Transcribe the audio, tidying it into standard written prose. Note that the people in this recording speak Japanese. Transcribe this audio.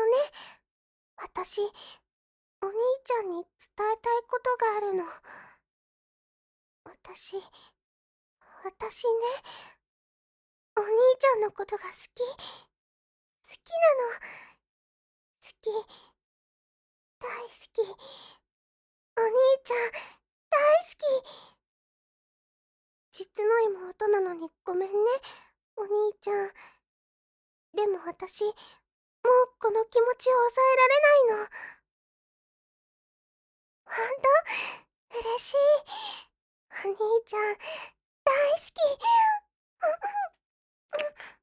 私、お兄ちゃんに伝えたいことがあるの。私、私ね、お兄ちゃんのことが好き。好きなの。好き、大好き。お兄ちゃん、大好き。実の妹なのにごめんね、お兄ちゃん。でも私、もうこの気持ちを抑えられないの。ほんと、嬉しい。お兄ちゃん、大好き。